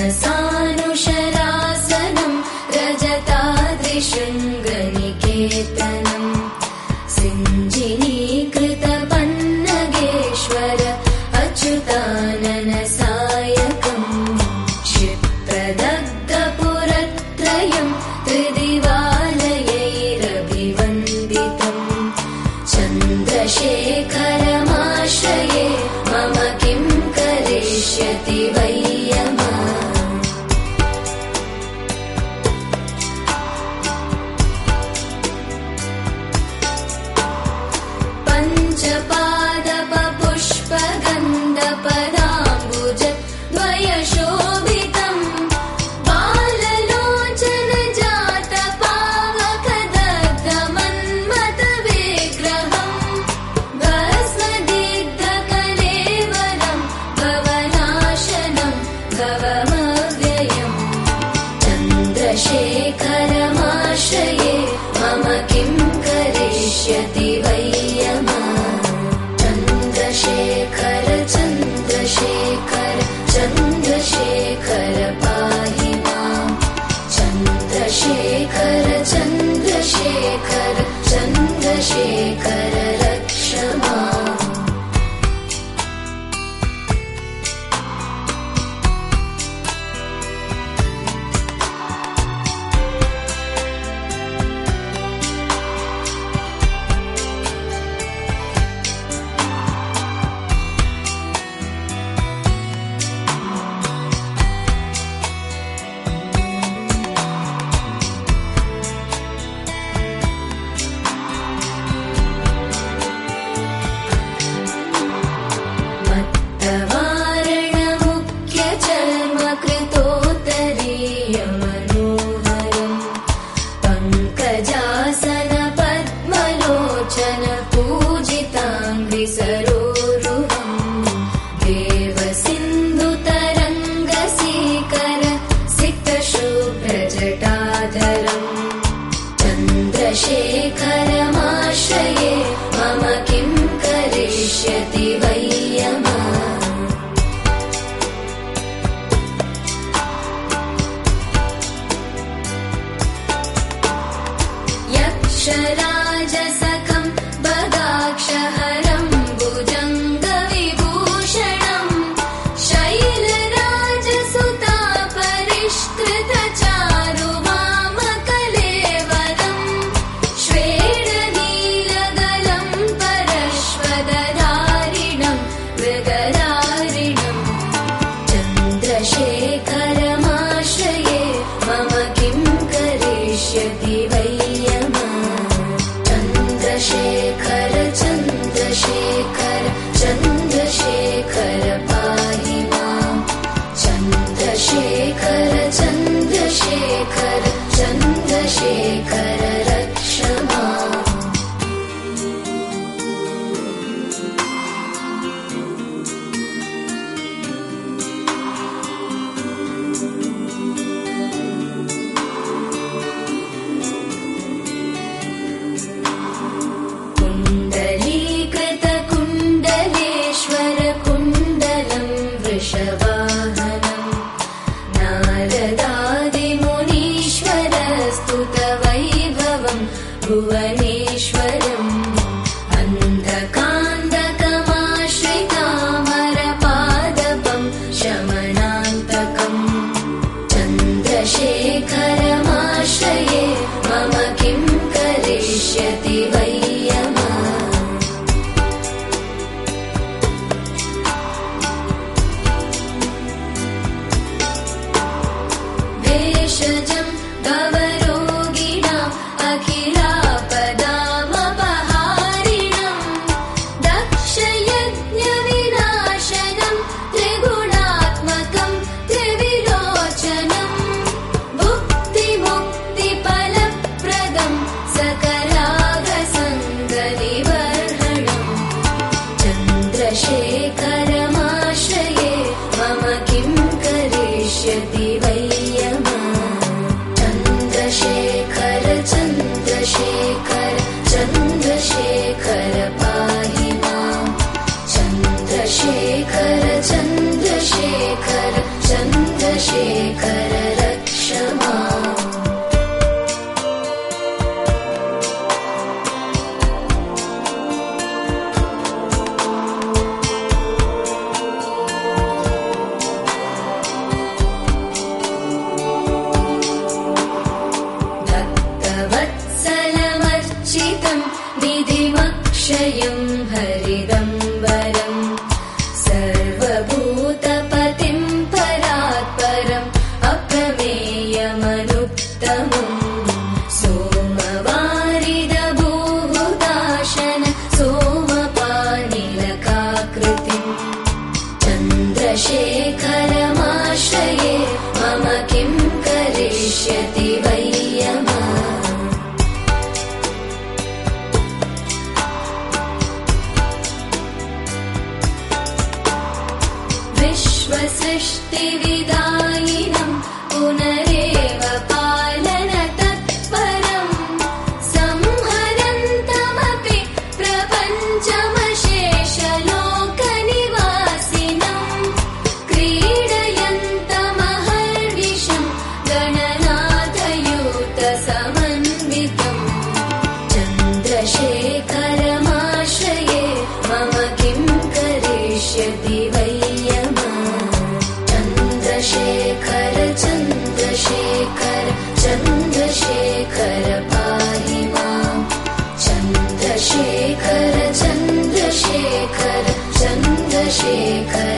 मानसानुशरासनं रजताद्रिशृङ्गनिकेतनं सिञ्जिनीकृतपन्नगेश्वर अच्युतानन सायकम् क्षिप्रदग्धपुरत्रयं त्रिदिवालयैरभिवन्दितम् चन्द्रशेखरमाश्रये मम किं करिष्यति वै यमः। पञ्चपादपपुष्पगन्धपदाम्बुज द्वयशोभितं बाललोचनजातपावकदग्धमन्मथविग्रहं भस्मदिग्धकलेवरं भवनाशनं भवमव्ययम् चन्द्रशेखरमाश्रये मम किं करिष्यति वै यमः। चन्द्रशेखर चन्द्रशेखर चन्द्रशेखर पाहि माम् चन्द्रशेखर चन्द्रशेखर चन्द्रशेखर रक्ष माम्। मत्तवारणमुख्यचर्मकृतोत्तरीयमनोहरम् पङ्कजासनपद्मलोचन पूजिताङ्घ्रिसरोरुहम् देवसिन्धुतरङ्गसीकर सिक्तशुभ्रजटाधरम् चन्द्रशेखरमाश्रये मम किं करिष्यति वै यमः। यक्षराजसखं बदाक्षहरं भुजङ्गविभूषणं शैलराजसुतापरिष्कृतचारुवामकलेवरं श्वेतनीलगलं परश्वदधारिणं मृगधारिणं चन्द्रशेखरमाश्रये मम किं करिष्यति वै यमः। चन्द्रशेखर रक्ष माम्। भक्तवत्सलमर्चितं विधिमक्षयं हरिदम्बरम् सर्वभूतपतिं परात्परम् अप्रमेयमनुत्तमम् सोमवारिदभूहुताशन सोमपानिलकाकृतिम् चन्द्रशेखरमाश्रये मम किं करिष्यति वै यमः। विश्वसृष्टिविदायिनं पुनरेव पालनतत्परं संहरन्तमपि प्रपञ्चमशेषलोकनिवासिनं क्रीडयन्तमहर्निशं गणनाथयूतसमन्वितम् चन्द्रशेखरमाश्रये मम किं करिष्यति वै यमः। चन्द्रशेखर चन्द्रशेखर चन्द्रशेखर पाहि माम्। चन्द्रशेखर चन्द्रशेखर चन्द्रशेखर